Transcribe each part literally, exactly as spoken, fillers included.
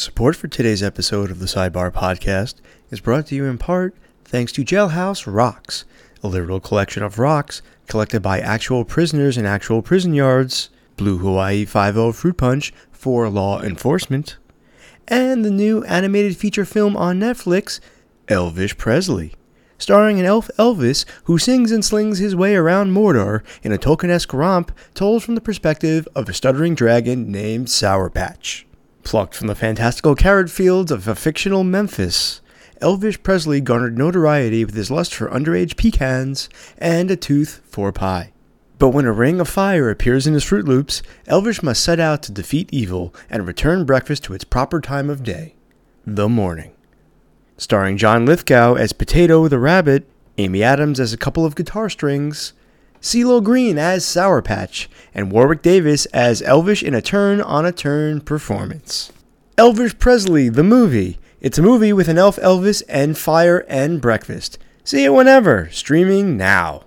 Support for today's episode of the Sidebar Podcast is brought to you in part thanks to Jailhouse Rocks, a literal collection of rocks collected by actual prisoners in actual prison yards, Blue Hawaii five oh Fruit Punch for law enforcement, and the new animated feature film on Netflix, Elvish Presley, starring an elf Elvis who sings and slings his way around Mordor in a Tolkien-esque romp told from the perspective of a stuttering dragon named Sour Patch. Plucked from the fantastical carrot fields of a fictional Memphis, Elvish Presley garnered notoriety with his lust for underage pecans and a tooth for pie. But when a ring of fire appears in his Fruit Loops, Elvish must set out to defeat evil and return breakfast to its proper time of day, the morning. Starring John Lithgow as Potato the Rabbit, Amy Adams as a couple of guitar strings, CeeLo Green as Sour Patch, and Warwick Davis as Elvish in a turn-on-a-turn performance. Elvish Presley, the movie. It's a movie with an elf Elvis and fire and breakfast. See it whenever. Streaming now.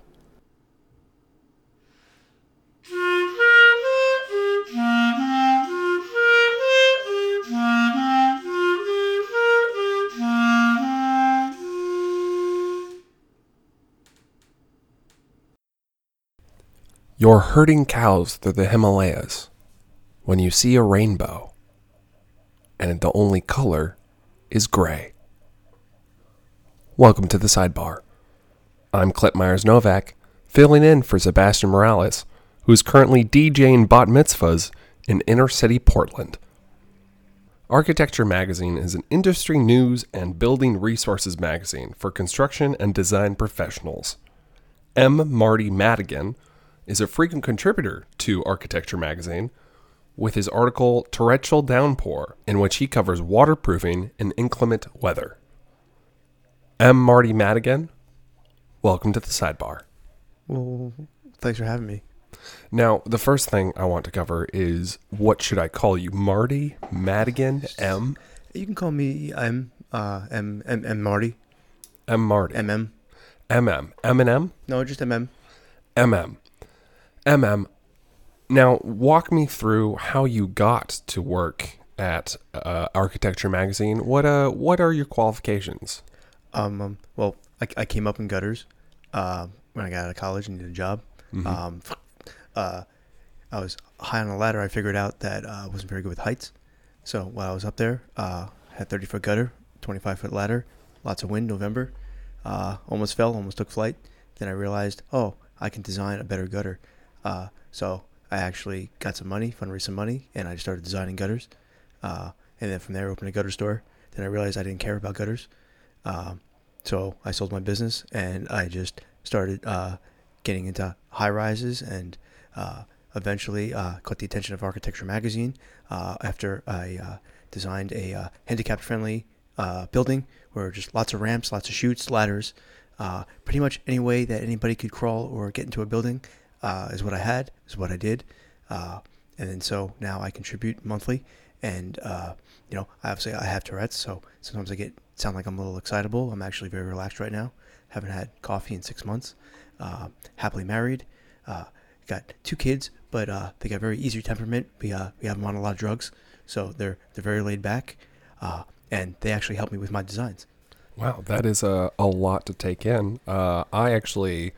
You're herding cows through the Himalayas when you see a rainbow, and the only color is gray. Welcome to the Sidebar. I'm Clip Myers-Novak, filling in for Sebastian Morales, who is currently DJing bat mitzvahs in inner-city Portland. Architecture Magazine is an industry news and building resources magazine for construction and design professionals. M. Marty Madigan is a frequent contributor to Architecture Magazine with his article Torrential Downpour, in which he covers waterproofing in inclement weather. M. Marty Madigan, welcome to the Sidebar. Well, thanks for having me. Now, the first thing I want to cover is, what should I call you? Marty? Madigan? M? You can call me M. Uh, M. M. M. Marty. M. Marty. M. M. M. M. M and M? No, just M. M. M. M. M M, now walk me through how you got to work at uh, Architecture Magazine. What uh, what are your qualifications? Um, um well, I, I came up in gutters uh, when I got out of college and needed a job. Mm-hmm. Um, uh, I was high on a ladder. I figured out that uh, I wasn't very good with heights. So while I was up there, uh, had thirty foot gutter, twenty-five foot ladder, lots of wind, November, uh, almost fell, almost took flight. Then I realized, oh, I can design a better gutter. Uh, so I actually got some money, fundraised some money, and I started designing gutters. Uh, and then from there, opened a gutter store. Then I realized I didn't care about gutters. Um, so I sold my business, and I just started uh, getting into high rises, and uh, eventually uh, caught the attention of Architecture Magazine uh, after I uh, designed a uh, handicapped-friendly uh, building where just lots of ramps, lots of chutes, ladders, uh, pretty much any way that anybody could crawl or get into a building. Uh, is what I had, is what I did. Uh, and then so now I contribute monthly. And, uh, you know, obviously I have Tourette's, so sometimes I get sound like I'm a little excitable. I'm actually very relaxed right now. Haven't had coffee in six months. Uh, happily married. Uh, got two kids, but uh, they got very easy temperament. We uh, we have them on a lot of drugs, so they're they're very laid back. Uh, and they actually help me with my designs. Wow, that is a, a lot to take in. Uh, I actually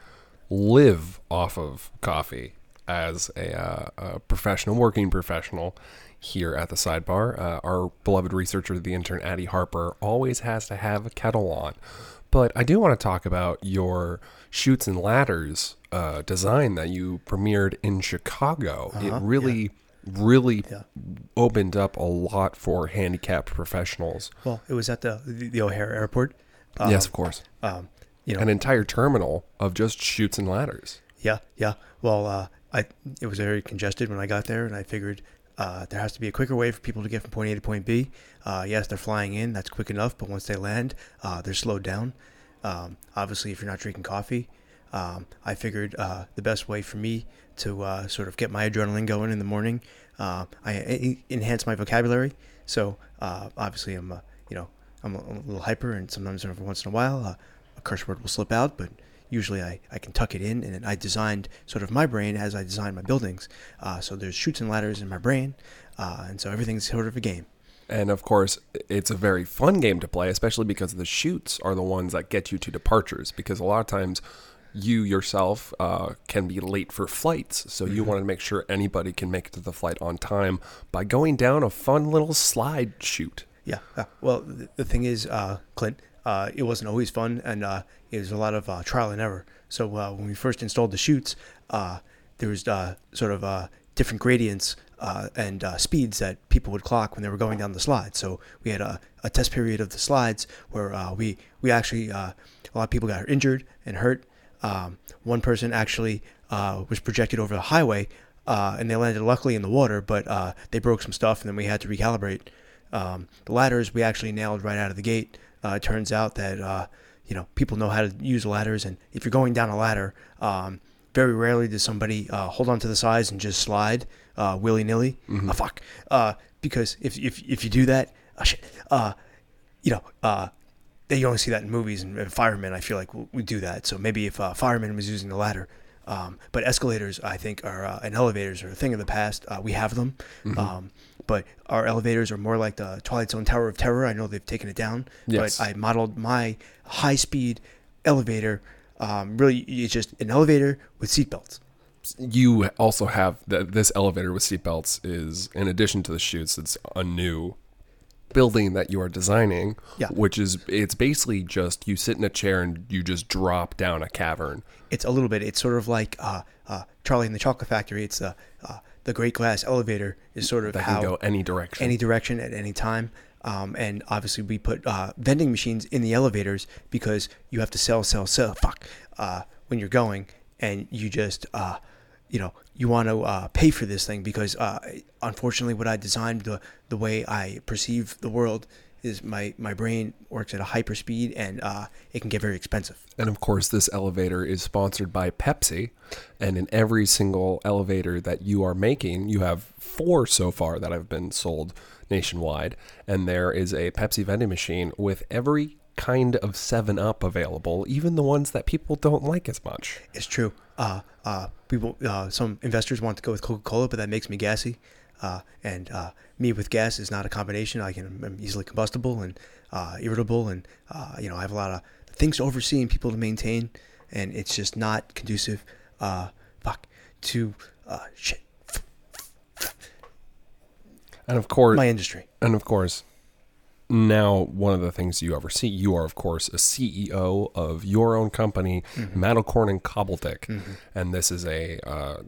live off of coffee as a, uh, a professional, working professional here at the Sidebar. Uh, our beloved researcher, the intern Addie Harper, always has to have a kettle on. But I do want to talk about your Chutes and Ladders uh, design that you premiered in Chicago. Uh-huh, it really, yeah. really yeah. opened up a lot for handicapped professionals. Well, it was at the the O'Hare Airport. Um, yes, of course. Um, You know, an entire terminal of just chutes and ladders. Yeah, yeah. Well, uh, I it was very congested when I got there, and I figured uh, there has to be a quicker way for people to get from point A to point B. Uh, yes, they're flying in. That's quick enough. But once they land, uh, they're slowed down. Um, obviously, if you're not drinking coffee, um, I figured uh, the best way for me to uh, sort of get my adrenaline going in the morning, uh, I, I enhance my vocabulary. So uh, obviously, I'm uh, you know I'm a, I'm a little hyper, and sometimes every once in a while. Uh, A curse word will slip out, but usually I, I can tuck it in, and I designed sort of my brain as I designed my buildings. Uh, so there's chutes and ladders in my brain, uh, and so everything's sort of a game. And of course, it's a very fun game to play, especially because the chutes are the ones that get you to departures. Because a lot of times, you yourself uh, can be late for flights, so you mm-hmm. want to make sure anybody can make it to the flight on time by going down a fun little slide chute. Yeah. Uh, well, the, the thing is, uh, Clint, uh, it wasn't always fun, and uh, it was a lot of uh, trial and error. So uh, when we first installed the chutes, uh, there was uh, sort of uh, different gradients uh, and uh, speeds that people would clock when they were going down the slide. So we had a, a test period of the slides where uh, we we actually uh, a lot of people got injured and hurt. Um, one person actually uh, was projected over the highway, uh, and they landed luckily in the water, but uh, they broke some stuff, and then we had to recalibrate. Um, the ladders we actually nailed right out of the gate. Uh, it turns out that uh, you know people know how to use ladders, and if you're going down a ladder, um, very rarely does somebody uh, hold onto the sides and just slide uh, willy nilly. Mm-hmm. Oh, fuck, uh, because if if if you do that, oh shit, uh, you know. Uh, You only see that in movies, and, and firemen, I feel like, would would do that. So maybe if a fireman was using the ladder. Um, but escalators, I think, are uh, and elevators are a thing of the past. Uh, we have them. Mm-hmm. Um, but our elevators are more like the Twilight Zone Tower of Terror. I know they've taken it down. Yes. But I modeled my high-speed elevator. Um, really, it's just an elevator with seatbelts. You also have, the, this elevator with seatbelts is, in addition to the chutes, it's a new building that you are designing, yeah. which is, it's basically just you sit in a chair and you just drop down a cavern. It's a little bit, it's sort of like uh, uh, Charlie and the Chocolate Factory. It's the, uh, the great glass elevator is sort of that how... can go any direction. Any direction at any time. Um, and obviously we put uh, vending machines in the elevators because you have to sell, sell, sell, fuck, uh, when you're going, and you just... Uh, you know, you want to uh, pay for this thing because, uh, unfortunately, what I designed, the the way I perceive the world is my, my brain works at a hyper speed, and uh, it can get very expensive. And, of course, this elevator is sponsored by Pepsi, and in every single elevator that you are making, you have four so far that have been sold nationwide, and there is a Pepsi vending machine with every kind of seven up available, even the ones that people don't like as much. It's true. Uh, uh, people, uh, some investors want to go with Coca-Cola, but that makes me gassy. Uh, and uh, me with gas is not a combination. I can, I'm easily combustible and uh, irritable, and uh, you know I have a lot of things to oversee and people to maintain, and it's just not conducive. Uh, fuck to uh, shit. And of course, my industry. And of course. Now, one of the things you oversee, you are, of course, a C E O of your own company, mm-hmm. Mattelkorn and Cobbledick. Mm-hmm. And this is a, uh,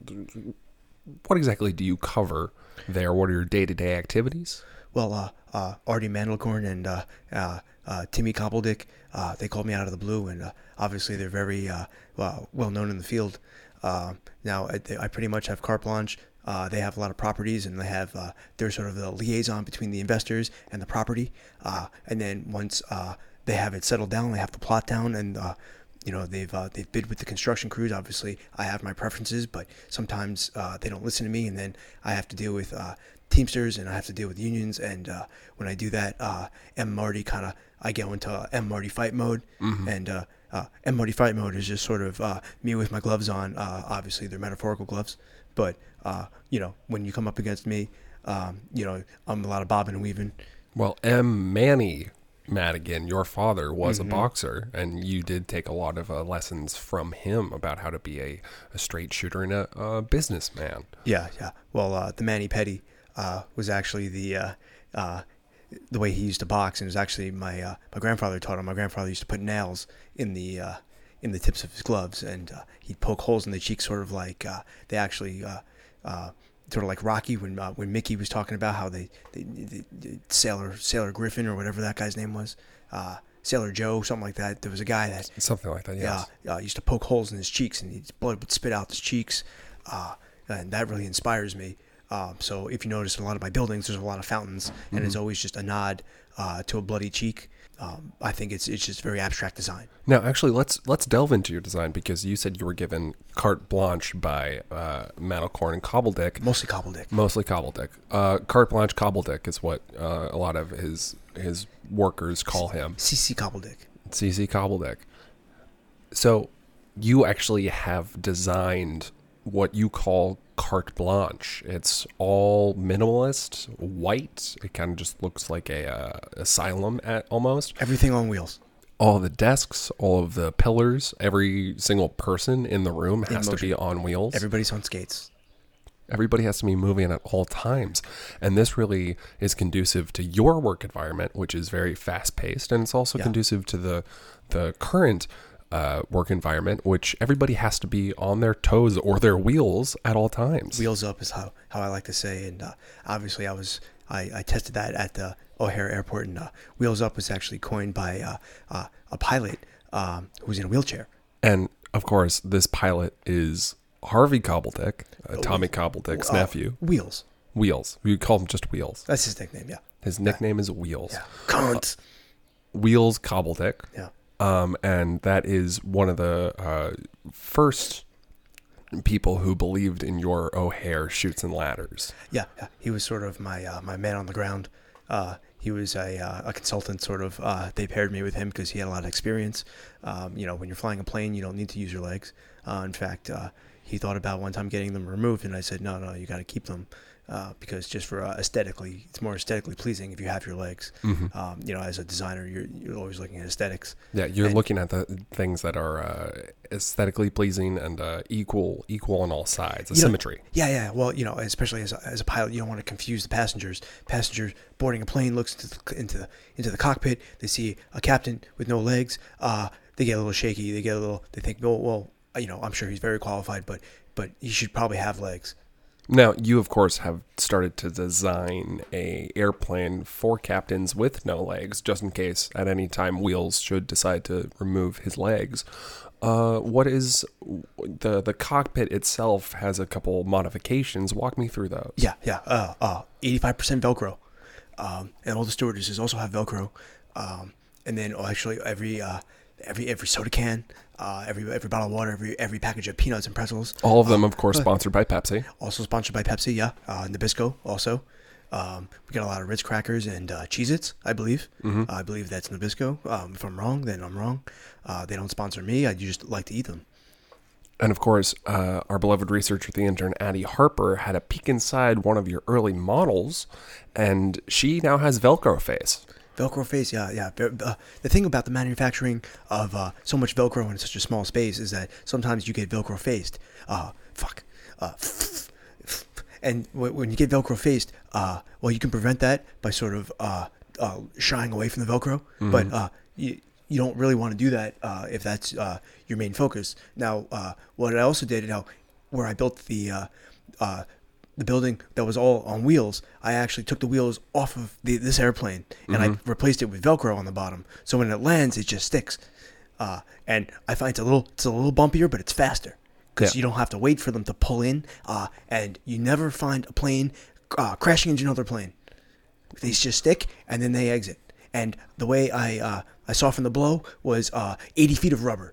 what exactly do you cover there? What are your day-to-day activities? Well, uh, uh, Artie Mattelkorn and uh, uh, uh, Timmy Cobbledick, uh, they called me out of the blue, and uh, obviously they're very uh, well, well-known in the field. Uh, now, I, I pretty much have carte blanche. Uh, they have a lot of properties, and they have uh, they're sort of the liaison between the investors and the property. Uh, and then once uh, they have it settled down, they have the plot down, and uh, you know they've uh, they've bid with the construction crews. Obviously, I have my preferences, but sometimes uh, they don't listen to me, and then I have to deal with uh, Teamsters, and I have to deal with unions. And uh, when I do that, uh, M Marty kind of I go into uh, M Marty fight mode, mm-hmm. and uh, uh, M Marty fight mode is just sort of uh, me with my gloves on. Uh, obviously, they're metaphorical gloves, but Uh, you know, when you come up against me, um, you know, I'm a lot of bobbing and weaving. Well, M. Manny Madigan, your father, was mm-hmm. a boxer, and you did take a lot of uh, lessons from him about how to be a, a straight shooter and a, a businessman. Yeah, yeah. Well, uh, the Manny Petty uh, was actually the uh, uh, the way he used to box, and it was actually my uh, my grandfather taught him. My grandfather used to put nails in the uh, in the tips of his gloves, and uh, he'd poke holes in the cheeks, sort of like uh, they actually. Uh, Uh, sort of like Rocky when uh, when Mickey was talking about how they, they, they, they Sailor Sailor Griffin or whatever that guy's name was, uh, Sailor Joe, something like that. There was a guy that something like that, yes. Uh, uh, used to poke holes in his cheeks, and his blood would spit out his cheeks, uh, and that really inspires me. Uh, so if you notice in a lot of my buildings, there's a lot of fountains, mm-hmm. and it's always just a nod uh, to a bloody cheek. Um, I think it's it's just very abstract design. Now, actually, let's let's delve into your design, because you said you were given carte blanche by uh, Mattelkorn and Cobbledick. Mostly Cobbledick. Mostly Cobbledick. Uh, carte blanche Cobbledick is what uh, a lot of his his workers call him. C C Cobbledick. C C Cobbledick. So you actually have designed what you call carte blanche. It's all minimalist, white. It kind of just looks like a uh, asylum at almost. Everything on wheels. All the desks, all of the pillars, every single person in the room has to be on wheels. Everybody's on skates. Everybody has to be moving at all times. And this really is conducive to your work environment, which is very fast-paced. And it's also yeah. conducive to the the current uh, work environment, which everybody has to be on their toes or their wheels at all times. Wheels up is how, how I like to say. And uh, obviously I was I, I tested that at the O'Hare Airport. And uh, Wheels Up was actually coined by uh, uh, a pilot um, who was in a wheelchair. And, of course, this pilot is Harvey Cobbledick, uh, Tommy Cobbledick's uh, nephew. Wheels. Wheels. We call him just Wheels. That's his nickname, yeah. His nickname yeah. is Wheels. Yeah. Cunt. Uh, Wheels Cobbledick. Yeah. Um, and that is one of the uh, first people who believed in your O'Hare Chutes and Ladders. Yeah, yeah. He was sort of my uh, my man on the ground. Uh, he was a uh, a consultant, sort of. Uh, they paired me with him because he had a lot of experience. Um, you know, when you're flying a plane, you don't need to use your legs. Uh, in fact, uh, he thought about one time getting them removed, and I said, no, no, you got to keep them. Uh, because just for uh, aesthetically, it's more aesthetically pleasing if you have your legs. Mm-hmm. Um, you know, as a designer, you're you're always looking at aesthetics. Yeah, you're and, looking at the things that are uh, aesthetically pleasing and uh, equal equal on all sides, a symmetry. Know, yeah, yeah. Well, you know, especially as a, as a pilot, you don't want to confuse the passengers. Passengers boarding a plane looks into the, into the, into the cockpit. They see a captain with no legs. Uh, they get a little shaky. They get a little. They think, oh, well, you know, I'm sure he's very qualified, but but he should probably have legs. Now, you, of course, have started to design a airplane for captains with no legs, just in case at any time Wheels should decide to remove his legs. Uh, what is the the cockpit itself has a couple modifications. Walk me through those. Yeah, yeah. Uh, uh, eighty-five percent Velcro, um, and all the stewardesses also have Velcro. Um, and then oh, actually every uh, every every soda can. Uh, every every bottle of water, every every package of peanuts and pretzels. All of them, um, of course, sponsored by Pepsi. Also sponsored by Pepsi, yeah. Uh, Nabisco also. Um, we got a lot of Ritz crackers and uh, Cheez-Its, I believe. Mm-hmm. Uh, I believe that's Nabisco. Um, if I'm wrong, then I'm wrong. Uh, they don't sponsor me. I just like to eat them. And of course, uh, our beloved researcher, the intern Addie Harper, had a peek inside one of your early models, and she now has Velcro face. Velcro face, yeah, yeah. Uh, the thing about the manufacturing of uh, so much Velcro in such a small space is that sometimes you get Velcro faced. Uh, fuck. Uh, and w- when you get Velcro faced, uh, well, you can prevent that by sort of uh, uh, shying away from the Velcro. Mm-hmm. But uh, you, you don't really want to do that uh, if that's uh, your main focus. Now, uh, what I also did, you know, where I built the uh, uh, the building that was all on wheels, I actually took the wheels off of the, this airplane and mm-hmm. I replaced it with Velcro on the bottom. So when it lands, it just sticks. Uh, and I find it's a little it's a little bumpier, but it's faster because yeah. you don't have to wait for them to pull in. Uh, and you never find a plane uh, crashing into another plane. They just stick and then they exit. And the way I uh, I softened the blow was uh, eighty feet of rubber.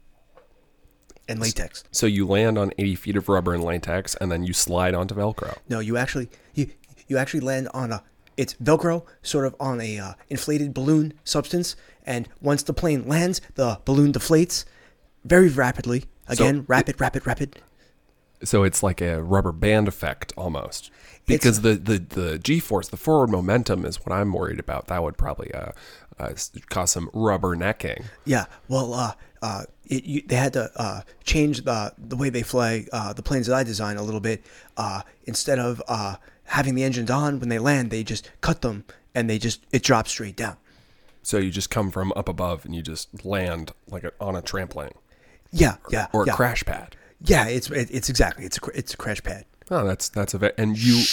And latex. So you land on eighty feet of rubber and latex, and then you slide onto Velcro. No, you actually you you actually land on a it's Velcro sort of on a uh, inflated balloon substance, and once the plane lands, the balloon deflates very rapidly. Again, so rapid, it, rapid, rapid. So it's like a rubber band effect almost, because the, the the G-force, the forward momentum, is what I'm worried about. That would probably uh, uh cause some rubber necking. Yeah. Well, uh. Uh, it, you, they had to uh, change the the way they fly uh, the planes that I designed a little bit. Uh, instead of uh, having the engines on when they land, they just cut them and they just it drops straight down. So you just come from up above and you just land like a, on a trampoline. Yeah, yeah, or a yeah. crash pad. Yeah, it's it, it's exactly it's a it's a crash pad. Oh, that's that's a ve- and you.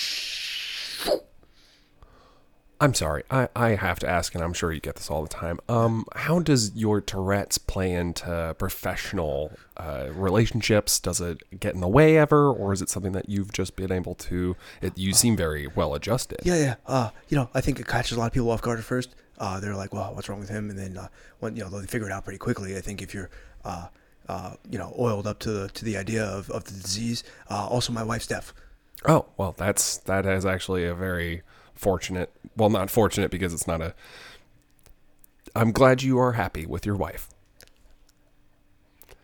I'm sorry, I, I have to ask, and I'm sure you get this all the time. Um, how does your Tourette's play into professional uh, relationships? Does it get in the way ever, or is it something that you've just been able to? It, you seem very well adjusted. Yeah, yeah. Uh, you know, I think it catches a lot of people off guard at first. Uh, they're like, "Well, what's wrong with him?" And then, uh, when you know, they figure it out pretty quickly. I think if you're, uh, uh, you know, oiled up to the to the idea of, of the disease. Uh, also, my wife's deaf. Oh well, that's that is actually a very fortunate, well, not fortunate because it's not a, I'm glad you are happy with your wife.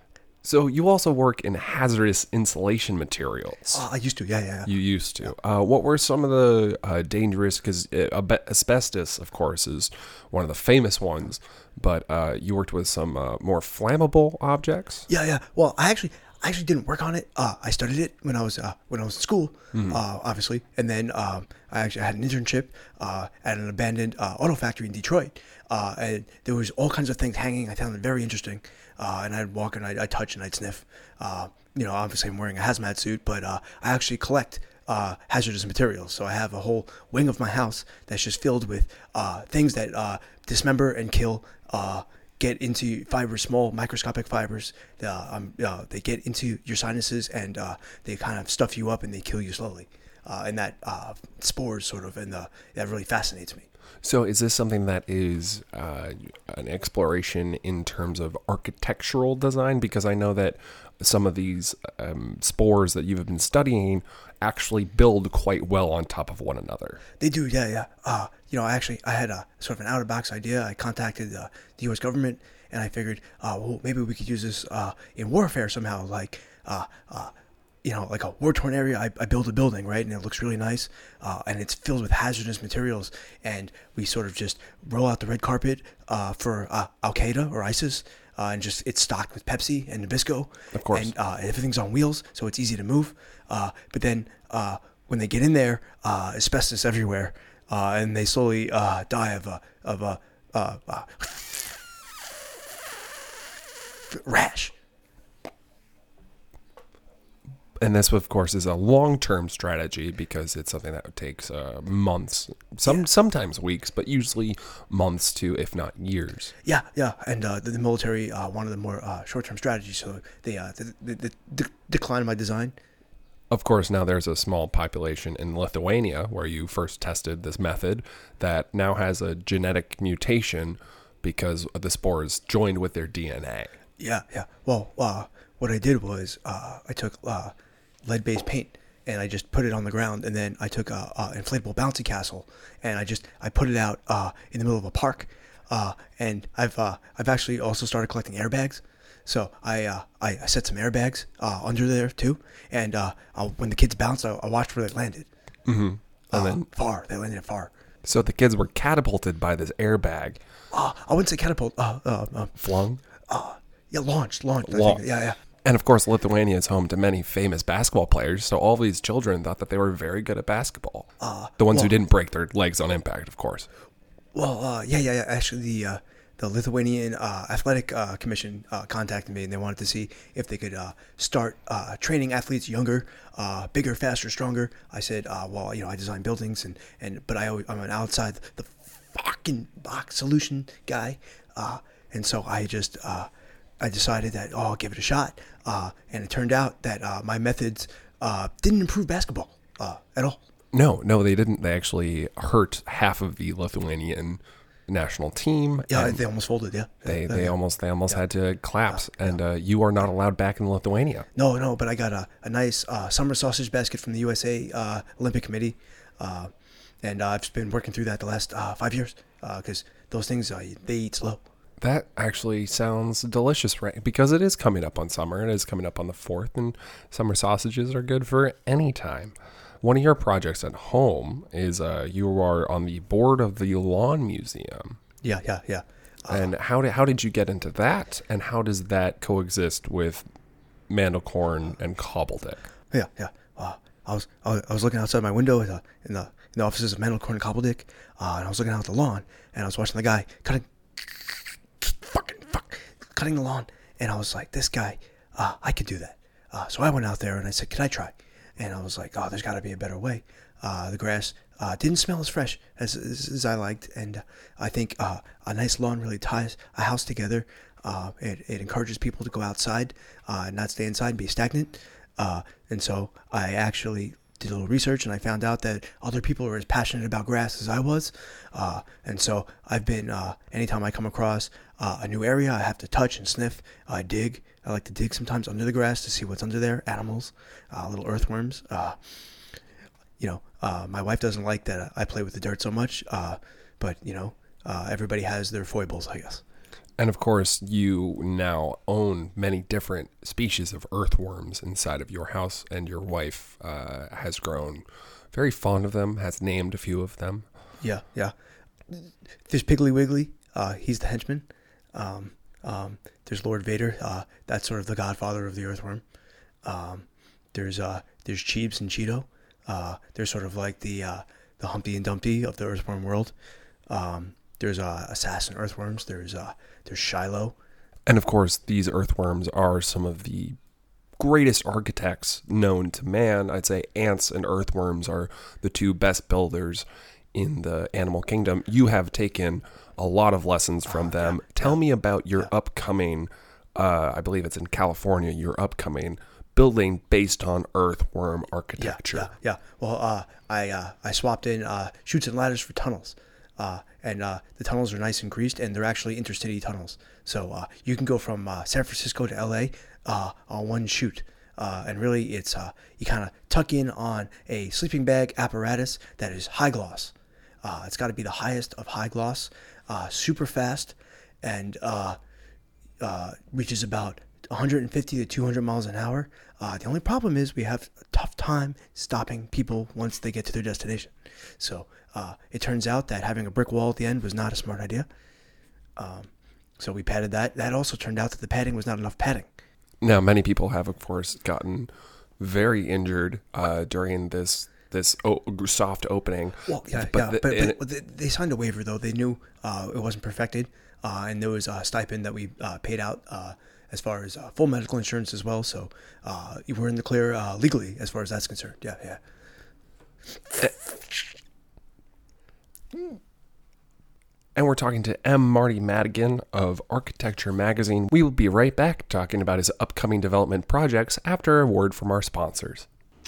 So you also work in hazardous insulation materials. Uh, I used to, yeah, yeah. yeah. You used to. Uh, what were some of the uh, dangerous? Because asbestos, of course, is one of the famous ones. But uh, you worked with some uh, more flammable objects. Yeah, yeah. Well, I actually, I actually didn't work on it. Uh, I studied it when I was uh, when I was in school, mm-hmm. uh, obviously, and then um, I actually had an internship uh, at an abandoned uh, auto factory in Detroit, uh, and there was all kinds of things hanging. I found it very interesting, uh, and I'd walk and I'd, I'd touch and I'd sniff. Uh, you know, obviously I'm wearing a hazmat suit, but uh, I actually collect uh, hazardous materials. So I have a whole wing of my house that's just filled with uh, things that uh, dismember and kill. Uh, get into fibers, small microscopic fibers. Uh, um, uh, they get into your sinuses and uh, they kind of stuff you up and they kill you slowly. Uh, and that uh, spores sort of, and uh, that really fascinates me. So is this something that is uh, an exploration in terms of architectural design? Because I know that some of these um, spores that you've been studying actually build quite well on top of one another. They do, yeah, yeah. Uh, you know, actually, I had a sort of an out-of-box idea. I contacted uh, the U S government, and I figured, uh, well, maybe we could use this uh, in warfare somehow, like, uh, uh, you know, like a war-torn area. I, I build a building, right, and it looks really nice, uh, and it's filled with hazardous materials, and we sort of just roll out the red carpet uh, for uh, Al-Qaeda or ISIS, uh, and just it's stocked with Pepsi and Nabisco. Of course. And uh, everything's on wheels, so it's easy to move. Uh, but then uh, when they get in there, uh, asbestos everywhere, uh, and they slowly uh, die of a of a uh, uh, rash. And this, of course, is a long-term strategy because it's something that takes uh, months, some yeah. sometimes weeks, but usually months to, if not years. Yeah, yeah. And uh, the, the military uh, wanted the more uh, short-term strategy, so they uh, the, the, the, the declined my design. Of course, now there's a small population in Lithuania where you first tested this method that now has a genetic mutation because the spores joined with their D N A. Yeah, yeah. Well, uh, what I did was uh, I took uh, lead-based paint and I just put it on the ground, and then I took a, a inflatable bouncy castle and I just I put it out uh, in the middle of a park. Uh, and I've uh, I've actually also started collecting airbags. So I uh, I, I set some airbags uh, under there too, and uh, when the kids bounced, I, I watched where they landed. Mm-hmm. And uh, then far, they landed far. So the kids were catapulted by this airbag. Uh, I wouldn't say catapult. Uh, uh, uh, Flung. Uh, yeah, launched, launched. La- yeah, yeah. And of course, Lithuania is home to many famous basketball players. So all these children thought that they were very good at basketball. Uh, the ones well, who didn't break their legs on impact, of course. Well, uh, yeah, yeah, yeah. Actually, the uh, the Lithuanian uh, Athletic uh, Commission uh, contacted me, and they wanted to see if they could uh, start uh, training athletes younger, uh, bigger, faster, stronger. I said, uh, well, you know, I design buildings, and, and but I always, I'm an outside the fucking box solution guy, uh, and so I just uh, I decided that oh, I'll give it a shot, uh, and it turned out that uh, my methods uh, didn't improve basketball uh, at all. No, no, they didn't. They actually hurt half of the Lithuanian national team. Yeah, they almost folded. Yeah, they yeah, they yeah. almost they almost yeah. had to collapse, yeah, and yeah. Uh, you are not allowed back in Lithuania. No, no, but I got a, a nice uh, summer sausage basket from the U S A uh, Olympic Committee, uh, and uh, I've been working through that the last uh, five years because uh, those things uh, they eat slow. That actually sounds delicious, right? Because it is coming up on summer, and it is coming up on the fourth, and summer sausages are good for any time. One of your projects at home is uh, you are on the board of the Lawn Museum. Yeah, yeah, yeah. Uh, and how did how did you get into that? And how does that coexist with Mandelkorn and Cobbledick? Yeah, yeah. Uh, I was I was looking outside my window in the in the, in the offices of Mandelkorn and Cobbledick, uh, and I was looking out at the lawn, and I was watching the guy cutting, fucking fuck, cutting the lawn, and I was like, this guy, uh, I could do that. Uh, so I went out there and I said, can I try? And I was like, oh, there's got to be a better way. Uh, the grass uh, didn't smell as fresh as, as, as I liked. And uh, I think uh, a nice lawn really ties a house together. Uh, it, it encourages people to go outside uh, and not stay inside and be stagnant. Uh, and so I actually did a little research, and I found out that other people are as passionate about grass as I was. Uh, and so I've been, uh, anytime I come across uh, a new area, I have to touch and sniff, I dig. I like to dig sometimes under the grass to see what's under there, animals, uh, little earthworms. Uh, you know, uh, my wife doesn't like that I play with the dirt so much, uh, but, you know, uh, everybody has their foibles, I guess. And of course, you now own many different species of earthworms inside of your house, and your wife uh, has grown very fond of them, has named a few of them. Yeah, yeah. There's Piggly Wiggly. Uh, he's the henchman. Um, um, there's Lord Vader. Uh, that's sort of the godfather of the earthworm. Um, there's uh, there's Cheeps and Cheeto. Uh, they're sort of like the uh, the Humpty and Dumpty of the earthworm world. Um, there's uh, assassin earthworms. There's uh, there's Shiloh. And of course, these earthworms are some of the greatest architects known to man. I'd say ants and earthworms are the two best builders in the animal kingdom. You have taken a lot of lessons from oh, them. Yeah, Tell yeah, me about your yeah. upcoming, uh, I believe it's in California, your upcoming building based on earthworm architecture. Yeah, yeah. yeah. Well, uh, I uh, I swapped in uh, chutes and ladders for tunnels. Uh, and uh, the tunnels are nice and greased, and they're actually intercity tunnels. So uh, you can go from uh, San Francisco to L A uh, on one chute. Uh, and really, it's uh, you kind of tuck in on a sleeping bag apparatus that is high gloss. Uh, it's got to be the highest of high gloss, uh, super fast, and uh, uh, reaches about one hundred fifty to two hundred miles an hour. Uh, the only problem is we have a tough time stopping people once they get to their destination. So uh, it turns out that having a brick wall at the end was not a smart idea. Um, so we padded that. That also turned out that the padding was not enough padding. Now, many people have, of course, gotten very injured uh, during this this o- soft opening. Well, yeah, but yeah. the, but, but they, they signed a waiver, though. They knew uh, it wasn't perfected, uh, and there was a stipend that we uh, paid out uh, as far as uh, full medical insurance as well. So uh, we're in the clear uh, legally as far as that's concerned. Yeah, yeah. And we're talking to M. Marty Madigan of Architecture Magazine. We will be right back talking about his upcoming development projects after a word from our sponsors.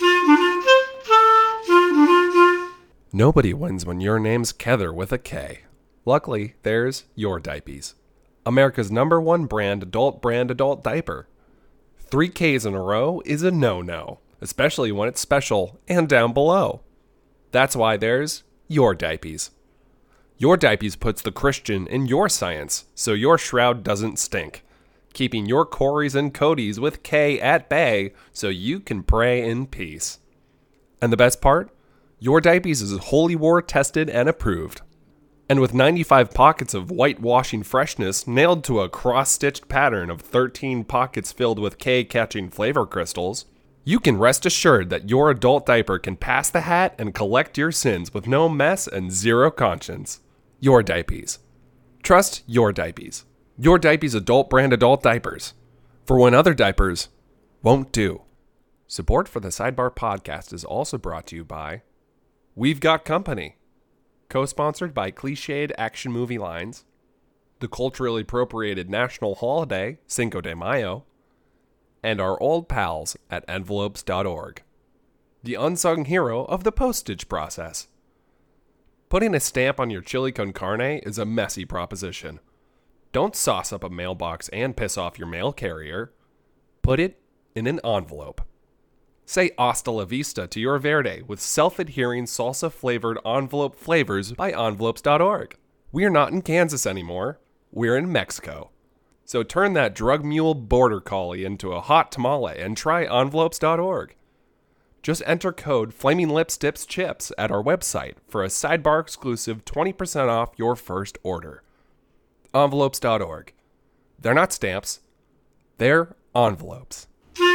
Nobody wins when your name's Kether with a K. Luckily, there's Your Diapies, America's number one brand adult brand adult diaper. Three Ks in a row is a no-no, especially when it's special and down below. That's why there's Your Diapies. Your Diapies puts the Christian in your science, so your shroud doesn't stink, keeping your Corys and Codys with K at bay so you can pray in peace. And the best part? Your Diapies is Holy War tested and approved. And with ninety-five pockets of whitewashing freshness nailed to a cross-stitched pattern of thirteen pockets filled with K-catching flavor crystals, you can rest assured that your adult diaper can pass the hat and collect your sins with no mess and zero conscience. Your Diapies. Trust Your Diapies. Your Diapies adult brand adult diapers. For when other diapers won't do. Support for the Sidebar Podcast is also brought to you by We've Got Company, co-sponsored by cliched action movie lines, the culturally appropriated national holiday, Cinco de Mayo, and our old pals at envelopes dot org, the unsung hero of the postage process. Putting a stamp on your chili con carne is a messy proposition. Don't sauce up a mailbox and piss off your mail carrier. Put it in an envelope. Say hasta la vista to your verde with self-adhering salsa-flavored envelope flavors by envelopes dot org. We're not in Kansas anymore. We're in Mexico. So turn that drug mule border collie into a hot tamale and try envelopes dot org. Just enter code Flaming Lips Dips Chips at our website for a Sidebar exclusive twenty percent off your first order. envelopes dot org. They're not stamps. They're envelopes.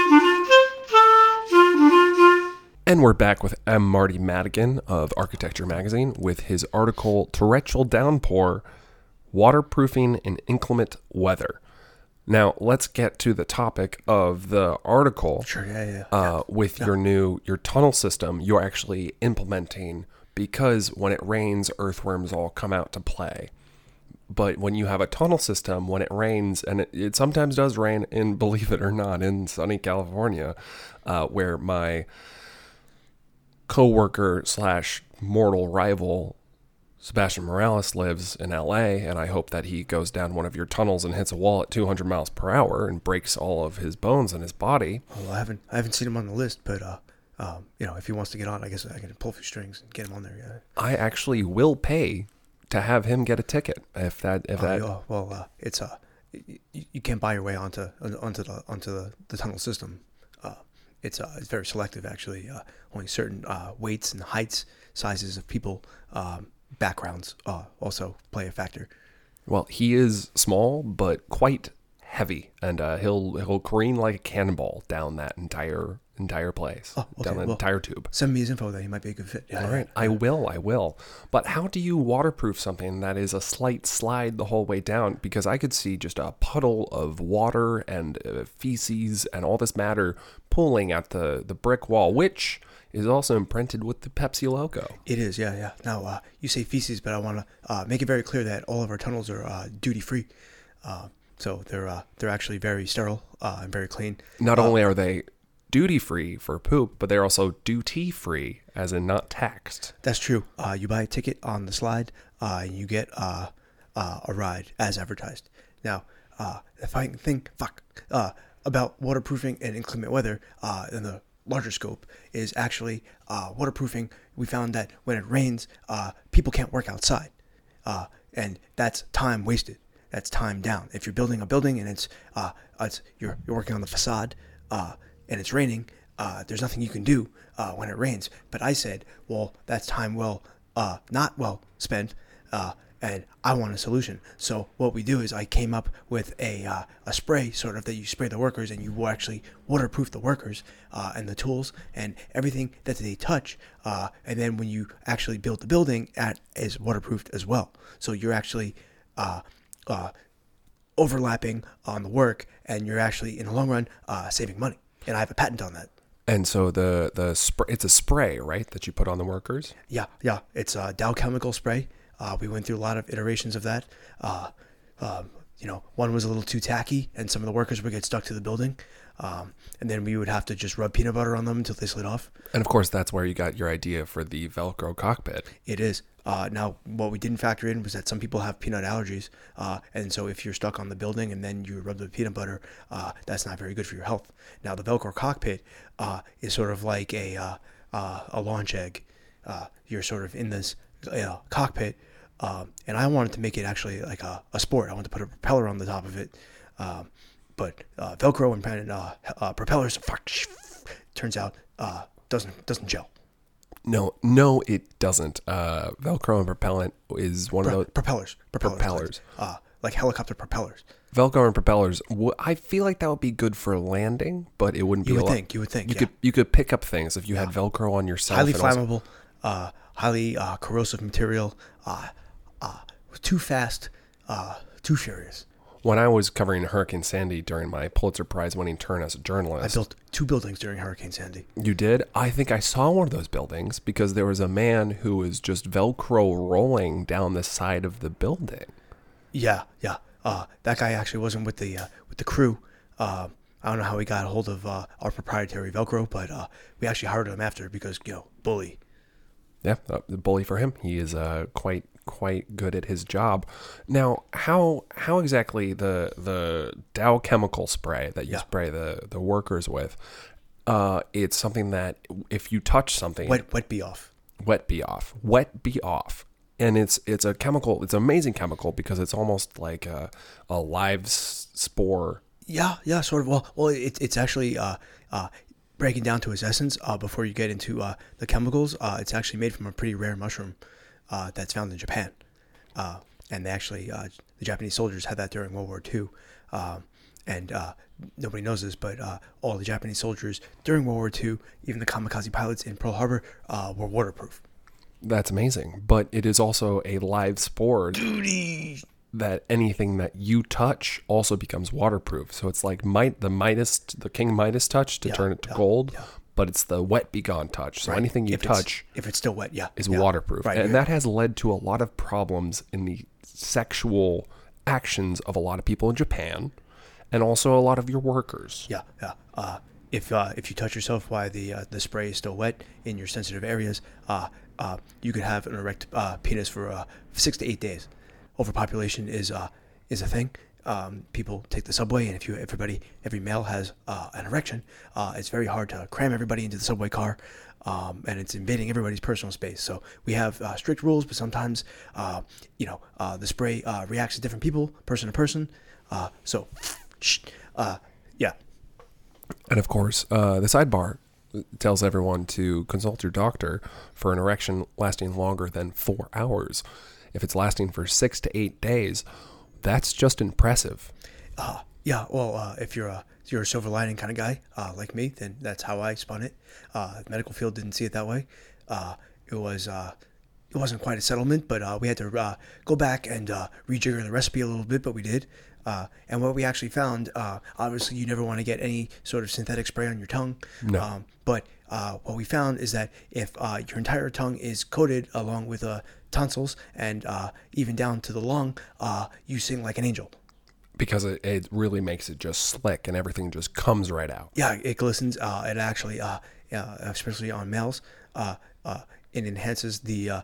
And we're back with M. Marty Madigan of Architecture Magazine with his article, Torrential Downpour, Waterproofing in Inclement Weather. Now, let's get to the topic of the article. Sure, yeah, yeah. Uh, yeah. with yeah. your new, your tunnel system, you're actually implementing, because when it rains, earthworms all come out to play. But when you have a tunnel system, when it rains, and it, it sometimes does rain in, believe it or not, in sunny California, uh, where my co-worker slash mortal rival Sebastian Morales lives in L A, and I hope that he goes down one of your tunnels and hits a wall at two hundred miles per hour and breaks all of his bones in his body. Well, I haven't I haven't seen him on the list, but uh, um, you know, if he wants to get on, I guess I can pull a few strings and get him on there. Yeah. I actually will pay to have him get a ticket if that if Uh, that yeah, well, uh, it's uh, you, you can't buy your way onto onto the onto the, the tunnel system. Uh, it's uh, it's very selective actually. Uh, only certain uh, weights and heights, sizes of people, um, backgrounds uh, also play a factor. well, he is small but quite heavy, and uh, he'll he'll careen like a cannonball down that entire entire place, Oh, okay, down the well, entire tube. Send me his info, then he might be a good fit. Yeah, All right, I will, I will. But how do you waterproof something that is a slight slide the whole way down? Because I could see just a puddle of water and uh, feces and all this matter pooling at the, the brick wall, which is also imprinted with the Pepsi logo. It is, yeah, yeah. Now, uh, you say feces, but I want to uh, make it very clear that all of our tunnels are uh, duty-free. Uh, so they're uh, they're actually very sterile uh, and very clean. Not uh, only are they duty-free for poop, but they're also duty-free, as in not taxed. That's true. Uh, you buy a ticket on the slide, uh, and you get uh, uh, a ride as advertised. Now, uh, if I can think, fuck, uh, about waterproofing and inclement weather uh, in the larger scope is actually uh, waterproofing. We found that when it rains, uh, people can't work outside, uh, and that's time wasted. That's time down. If you're building a building and it's uh, it's you're you're working on the facade. Uh, and it's raining, uh, there's nothing you can do uh, when it rains. But I said, well, that's time well, uh, not well spent, uh, and I want a solution. So what we do is I came up with a uh, a spray, sort of, that you spray the workers, and you will actually waterproof the workers uh, and the tools and everything that they touch. Uh, and then when you actually build the building, that is waterproofed as well. So you're actually uh, uh, overlapping on the work, and you're actually, in the long run, uh, saving money. And I have a patent on that. And so the the spray, it's a spray, right, that you put on the workers? Yeah, yeah. It's a Dow Chemical spray. Uh, we went through a lot of iterations of that. Uh, um, you know, one was a little too tacky, and some of the workers would get stuck to the building. Um, and then we would have to just rub peanut butter on them until they slid off. And of course, that's where you got your idea for the Velcro cockpit. It is. Uh, now, what we didn't factor in was that some people have peanut allergies. Uh, and so if you're stuck on the building and then you rub the peanut butter, uh, that's not very good for your health. Now, the Velcro cockpit uh, is sort of like a, uh, uh, a launch egg. Uh, you're sort of in this uh, cockpit. Um, and I wanted to make it actually like a, a sport. I wanted to put a propeller on the top of it. Um, but uh, Velcro and uh, uh, propellers, turns out, uh, doesn't doesn't gel. No, no, it doesn't. Uh, Velcro and propellant is one Pro- of those propellers. Propellers. propellers. Like, uh, like helicopter propellers. Velcro and propellers. w- I feel like that would be good for landing, but it wouldn't You be. would a lot- think. You would think. You yeah. could you could pick up things if you had Velcro on yourself. Highly and also- flammable, uh, highly uh, corrosive material. Uh, uh, too fast. Uh, too furious. When I was covering Hurricane Sandy during my Pulitzer Prize winning turn as a I journalist, built two buildings during Hurricane Sandy. you did. I think I saw one of those buildings because there was a man who was just Velcro rolling down the side of the building. Yeah, yeah. Uh, that guy actually wasn't with the uh, with the crew. Uh, I don't know how he got a hold of uh, our proprietary Velcro, but uh, we actually hired him after because, you know, bully. Yeah, uh, the bully for him. He is uh, quite quite good at his job. Now, how how exactly the the Dow chemical spray that you Yeah. spray the, the workers with? Uh, it's something that if you touch something, Wet, wet be off. wet be off, wet be off, and it's it's a chemical. It's an amazing chemical because it's almost like a a live s- spore. Yeah, yeah, sort of. Well, well, it, it's actually uh, uh, breaking down to its essence. Uh, before you get into uh, the chemicals, uh, it's actually made from a pretty rare mushroom uh, that's found in Japan, uh, and they actually uh, the Japanese soldiers had that during World War Two, um, and uh, nobody knows this, but uh, all the Japanese soldiers during World War Two, even the kamikaze pilots in Pearl Harbor, uh, were waterproof. That's amazing, but it is also a live spore. Duty. That anything that you touch also becomes waterproof. So it's like Mid- the Midas, the King Midas touch to Yeah, turn it to yeah, gold, yeah. but it's the wet be gone touch. So Right. anything you If it's- touch if it's still wet, yeah, is yeah. waterproof. Right, And yeah. that has led to a lot of problems in the sexual actions of a lot of people in Japan and also a lot of your workers. Yeah, yeah. Uh, if uh, if you touch yourself while the uh, the spray is still wet in your sensitive areas, uh, uh, you could have an erect uh, penis for uh, six to eight days. Overpopulation is uh, is a thing, um, people take the subway, and if you everybody every male has uh, an erection, uh, it's very hard to cram everybody into the subway car, um, and it's invading everybody's personal space. So we have uh, strict rules, but sometimes uh, you know uh, the spray uh, reacts to different people, person to person. Uh, so, uh, yeah. And of course, uh, the sidebar tells everyone to consult your doctor for an erection lasting longer than four hours. If it's lasting for six to eight days, that's just impressive. Uh, yeah, well, uh, if you're a if you're a silver lining kind of guy uh, like me, then that's how I spun it. Uh, the medical field didn't see it that way. Uh, it was uh, it wasn't quite a settlement, but uh, we had to uh, go back and uh, rejigger the recipe a little bit, but we did. Uh, and what we actually found, uh, obviously you never want to get any sort of synthetic spray on your tongue. No. Um, but uh, what we found is that if uh, your entire tongue is coated along with uh, tonsils and uh, even down to the lung, uh, you sing like an angel. Because it, it really makes it just slick and everything just comes right out. Yeah, it glistens. Uh, it actually, uh, uh, especially on males, uh, uh, it enhances the uh,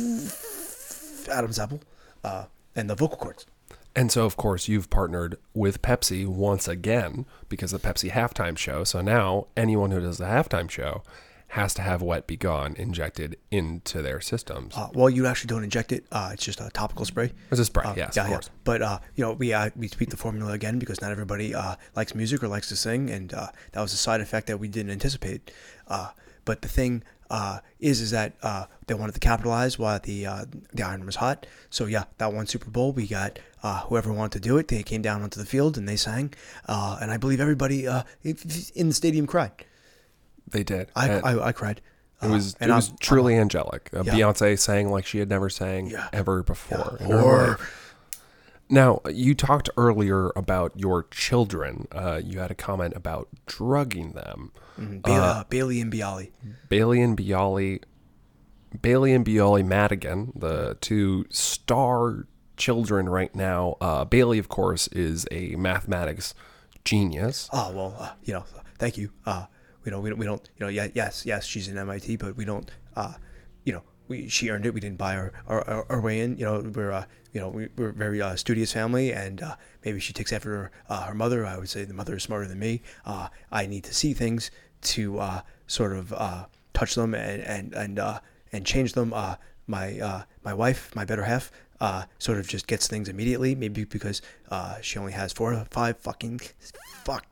Adam's apple uh, and the vocal cords. And so, of course, you've partnered with Pepsi once again because of the Pepsi halftime show. So now anyone who does the halftime show has to have Wet Be Gone injected into their systems. Uh, well, you actually don't inject it. Uh, it's just a topical spray. It's a spray, uh, yes, yeah, of course. Yeah. But, uh, you know, we uh, we tweaked the formula again because not everybody uh, likes music or likes to sing. And uh, that was a side effect that we didn't anticipate. Uh, but the thing uh, is, is that uh, they wanted to capitalize while the uh, the iron was hot. So, yeah, that one Super Bowl, we got uh, whoever wanted to do it. They came down onto the field and they sang. Uh, and I believe everybody uh, in the stadium cried. They did. I, I, I cried. It was uh, it was I'm, truly I'm, angelic. Uh, yeah. Beyonce sang like she had never sang yeah. ever before. Yeah. In her Or, life. Now, you talked earlier about your children. Uh, you had a comment about drugging them. Mm-hmm. Ba- uh, uh, Bailey and Bialy. Bailey and Bialy, Bailey and Bialy Madigan, the two star children right now. Uh, Bailey, of course, is a mathematics genius. Oh, well, uh, you know, thank you. Uh, we don't, we don't, we don't, you know, yeah, yes, yes, she's in M I T, but we don't, uh, you know, we, she earned it. We didn't buy our, our, our way in. You know, we're, uh, you know, we, we're a very uh, studious family, and uh, maybe she takes after her, uh, her mother. I would say the mother is smarter than me. Uh, I need to see things to uh, sort of uh, touch them and and and uh, and change them. Uh, my uh, my wife, my better half, uh, sort of just gets things immediately. Maybe because uh, she only has four or five fucking fuck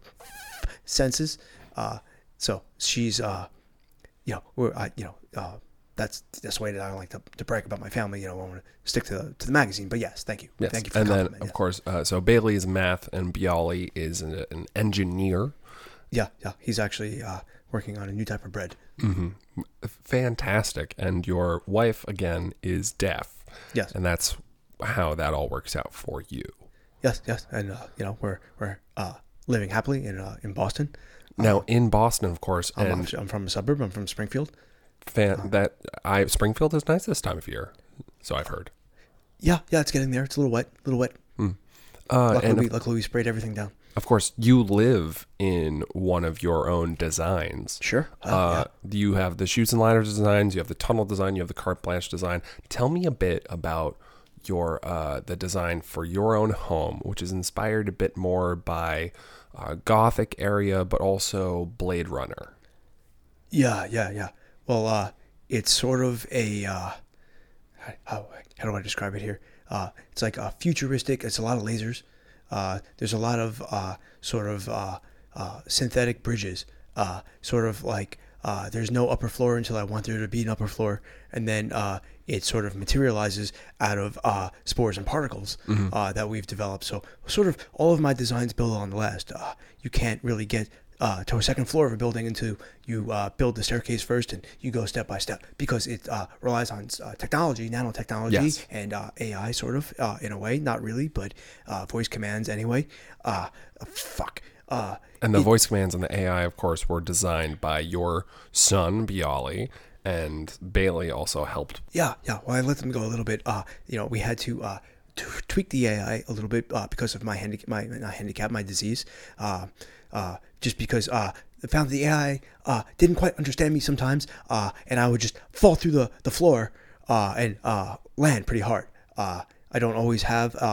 senses. Uh, so she's, uh, you know, we're, I, you know. Uh, That's that's the way that I like to, to brag about my family. You know, I want to stick to the, to the magazine. But yes, thank you. Yes. Thank you for and the then, compliment. of yes. course, uh, so Bailey is math and Bialy is an, an engineer. Yeah, yeah. He's actually uh, working on a new type of bread. Mm-hmm. Fantastic. And your wife, again, is deaf. Yes. And that's how that all works out for you. Yes, yes. And, uh, you know, we're we're uh, living happily in uh, in Boston. Now, uh, in Boston, of course. I'm, and I'm from a suburb. I'm from Springfield. Fan, that I Springfield is nice this time of year, so I've heard. Yeah, yeah, it's getting there. It's a little wet, a little wet. Mm. Uh, luckily, and we, of, luckily, we sprayed everything down. Of course, you live in one of your own designs. Sure. Uh, Uh, yeah. You have the chutes and ladders designs. You have the tunnel design. You have the carte blanche design. Tell me a bit about your uh, the design for your own home, which is inspired a bit more by uh, Gothic area, but also Blade Runner. Yeah, yeah, yeah. Well, uh, it's sort of a uh, how how do I describe it here? Uh, it's like a futuristic. It's a lot of lasers. Uh, there's a lot of uh, sort of uh, uh, synthetic bridges. Uh, sort of like uh, there's no upper floor until I want there to be an upper floor, and then uh, it sort of materializes out of uh, spores and particles mm-hmm. uh, that we've developed. So sort of all of my designs build on the last. Uh, you can't really get Uh, to a second floor of a building until you uh, build the staircase first and you go step by step because it uh, relies on uh, technology, nanotechnology, yes. and uh, A I sort of uh, in a way, not really, but uh, voice commands anyway. Uh, fuck. Uh, and the it, voice commands and the A I, of course, were designed by your son, Bialy, and Bailey also helped. Yeah, yeah. Well, I let them go a little bit. Uh, you know, we had to uh, to tweak the A I a little bit uh, because of my handicap, my, my handicap, my disease. Uh, uh, just because uh, I found the A I uh, didn't quite understand me sometimes, uh, and I would just fall through the the floor uh, and uh, land pretty hard. Uh, I don't always have uh,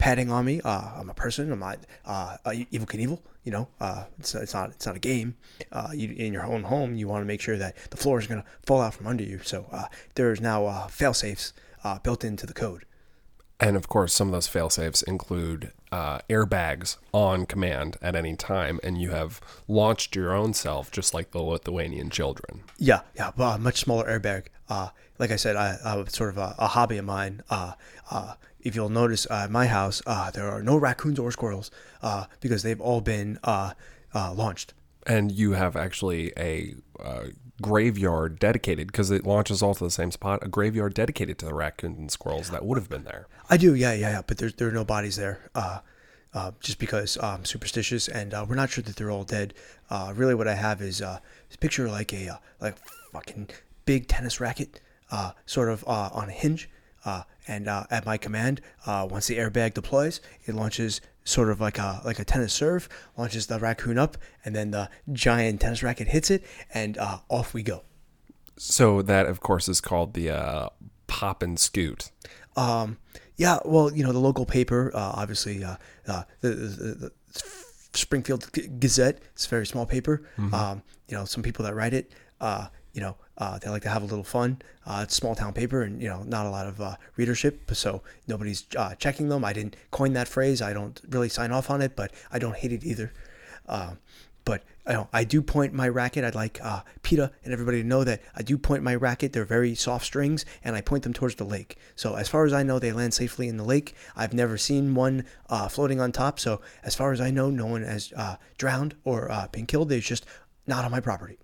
padding on me. Uh, I'm a person. I'm not uh, uh, Evel Knievel. You know, uh, it's it's not it's not a game. Uh, you, in your own home, you want to make sure that the floor is going to fall out from under you. So uh, there's now uh, fail safes uh, built into the code. And of course, some of those fail-safes include uh, airbags on command at any time, and you have launched your own self, just like the Lithuanian children. Yeah, yeah, uh, much smaller airbag. Uh, like I said, I, I sort of a, a hobby of mine. Uh, uh, if you'll notice, uh, at my house, uh, there are no raccoons or squirrels uh, because they've all been uh, uh, launched. And you have actually a uh, graveyard dedicated, because it launches all to the same spot, a graveyard dedicated to the raccoons and squirrels that would have been there. I do, yeah, yeah, yeah. But there's there are no bodies there, uh, uh, just because I'm um, superstitious, and uh, we're not sure that they're all dead. Uh, really, what I have is uh, this picture like a uh, like fucking big tennis racket, uh, sort of uh, on a hinge, uh, and uh, at my command, uh, once the airbag deploys, it launches sort of like a like a tennis serve, launches the raccoon up, and then the giant tennis racket hits it, and uh, off we go. So that, of course, is called the uh, pop and scoot. Um, yeah, well, you know, the local paper, uh, obviously, uh, uh, the, the, the Springfield Gazette, it's a very small paper. Mm-hmm. Um, you know, some people that write it, uh, you know, uh, they like to have a little fun. Uh, it's a small town paper, and, you know, not a lot of uh, readership, so nobody's uh, checking them. I didn't coin that phrase. I don't really sign off on it, but I don't hate it either. Um, But you know, I do point my racket. I'd like uh, PETA and everybody to know that I do point my racket. They're very soft strings, and I point them towards the lake. So as far as I know, they land safely in the lake. I've never seen one uh, floating on top. So as far as I know, no one has uh, drowned or uh, been killed. They're just not on my property.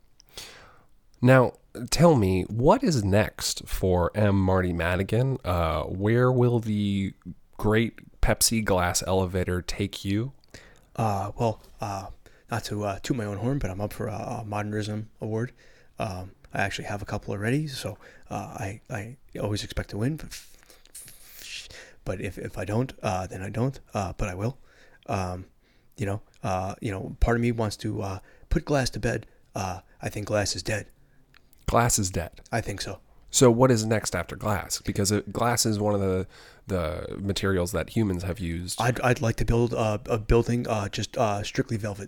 Now, tell me, what is next for M. Marty Madigan? Uh, where will the great Pepsi glass elevator take you? Uh, well, uh, not to uh, toot my own horn, but I'm up for a, a Modernism award. Um, I actually have a couple already, so uh, I I always expect to win. But, but if, if I don't, uh, then I don't. Uh, but I will. Um, you know, uh, you know, part of me wants to uh, put glass to bed. Uh, I think glass is dead. Glass is dead. I think so. So what is next after glass? Because it, glass is one of the the materials that humans have used. I'd I'd like to build a, a building uh, just uh, strictly velvet.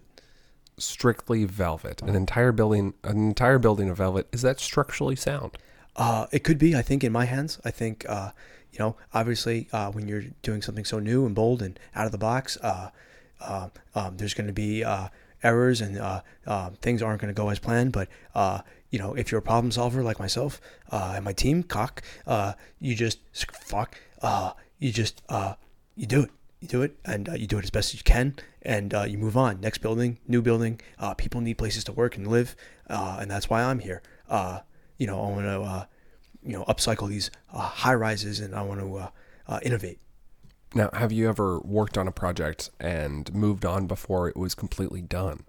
Strictly velvet. An entire building. An entire building of velvet. Is that structurally sound? Uh, it could be. I think in my hands. I think uh, you know. Obviously, uh, when you're doing something so new and bold and out of the box, uh, uh, um, there's going to be uh, errors and uh, uh, things aren't going to go as planned. But uh, you know, if you're a problem solver like myself uh, and my team, cock, uh, you just fuck. Uh, you just uh, you do it. You do it, and uh, you do it as best as you can, and uh, you move on. Next building, new building. Uh, people need places to work and live, uh, and that's why I'm here. Uh, you know, I want to, uh, you know, upcycle these uh, high rises, and I want to uh, uh, innovate. Now, have you ever worked on a project and moved on before it was completely done?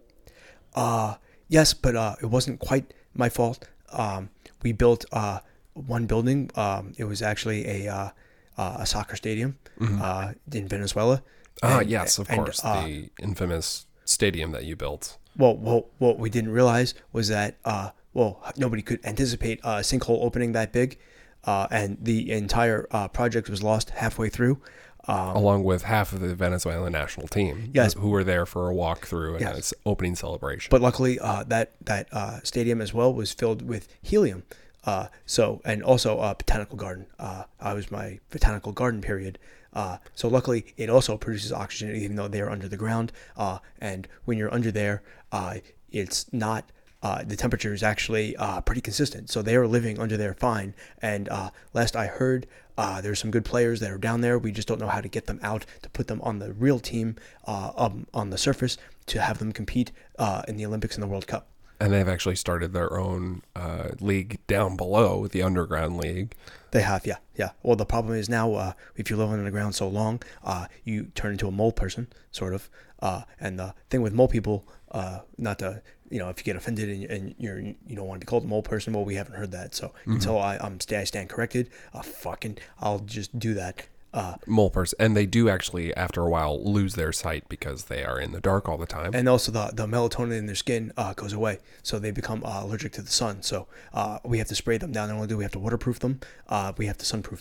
Uh, yes, but uh, it wasn't quite my fault. Um, we built uh, one building. Um, it was actually a uh, uh, a soccer stadium mm-hmm. uh, in Venezuela. Ah, and, yes, of and, course, uh, the infamous stadium that you built. Well, well, what we didn't realize was that uh, well, nobody could anticipate a sinkhole opening that big, uh, and the entire uh, project was lost halfway through. Um, Along with half of the Venezuelan national team, yes, who were there for a walkthrough and yes. an opening celebration. But luckily, uh, that that uh, stadium as well was filled with helium. Uh, so and also a botanical garden. Uh, I was my botanical garden period. Uh, so luckily, it also produces oxygen, even though they're under the ground. Uh, and when you're under there, uh, it's not. Uh, the temperature is actually uh, pretty consistent. So they are living under there fine. And uh, last I heard, uh, there's some good players that are down there. We just don't know how to get them out to put them on the real team uh, um, on the surface to have them compete uh, in the Olympics and the World Cup. And they've actually started their own uh, league down below, the underground league. They have, yeah, yeah. Well, the problem is now, uh, if you live underground so long, uh, you turn into a mole person, sort of. Uh, and the thing with mole people, uh, not to, you know, if you get offended and, and you're you don't want to be called a mole person, well, we haven't heard that. So mm-hmm. until I I'm stay, I stand corrected, uh, fucking, I'll just do that. Uh, mole person, and they do actually after a while lose their sight because they are in the dark all the time, and also the the melatonin in their skin uh, goes away, so they become uh, allergic to the sun. So uh, we have to spray them down. Not only do we have to waterproof them, uh, we have to sunproof them.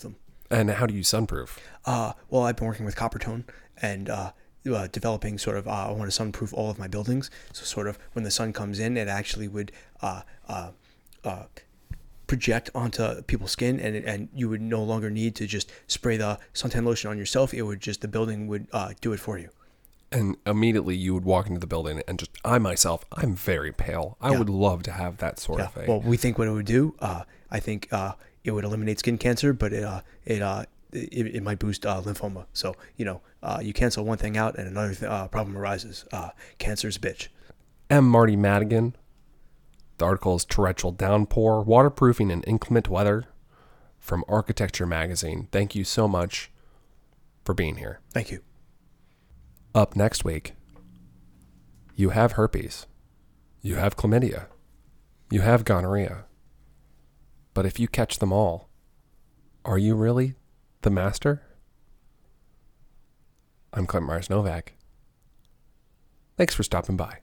And how do you sunproof? Uh, well, I've been working with Coppertone and uh, uh, developing sort of, uh, I want to sunproof all of my buildings. So sort of when the sun comes in, it actually would uh, uh, uh, project onto people's skin, and and you would no longer need to just spray the suntan lotion on yourself. It would just, the building would uh, do it for you. And immediately you would walk into the building and just, I myself, I'm very pale. I Yeah. would love to have that sort Yeah. of thing. Well, we think what it would do, uh, I think uh, it would eliminate skin cancer, but it uh, it uh, it, it might boost uh, lymphoma. So, you know, uh, you cancel one thing out and another th- uh, problem arises. Uh, cancer's a bitch. M. Marty Madigan. The article is Torrential Downpour, Waterproofing in Inclement Weather from Architecture Magazine. Thank you so much for being here. Thank you. Up next week, you have herpes, you have chlamydia, you have gonorrhea. But if you catch them all, are you really the master? I'm Clint Myers Novak. Thanks for stopping by.